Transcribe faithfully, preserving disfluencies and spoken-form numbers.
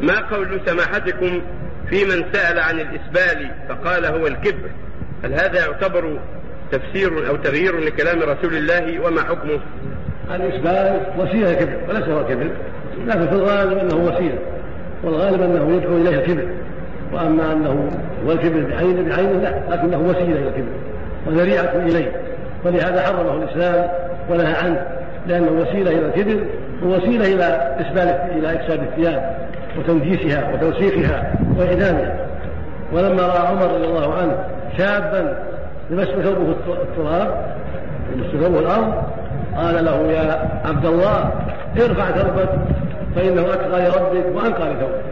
ما قول سماحتكم في من سأل عن الإسبال فقال هو الكبر؟ هل هذا يعتبر تفسير أو تغيير لكلام رسول الله وما حكمه؟ الإسبال وسيلة الكبر وليس هو الكبر، لكن في الغالب أنه وسيلة، والغالب أنه يدعو إليه الكبر، وأما أنه هو الكبر بعينه بعينه لا، لكنه وسيلة إلى الكبر وذريعة إليه، ولهذا حرمه الإسلام ونهى عنه، لأنه وسيلة إلى الكبر ووسيلة إلى إسبال إلى إكساب الثياب وتنجيسها وتوسيخها وإعدامها. ولما رأى عمر رضي الله عنه شابا يمس ثوبه التراب يمس ثوبه الأرض قال له يا عبد الله ارفع ثوبك فإنه أتقى لربك وأنقى لثوبك.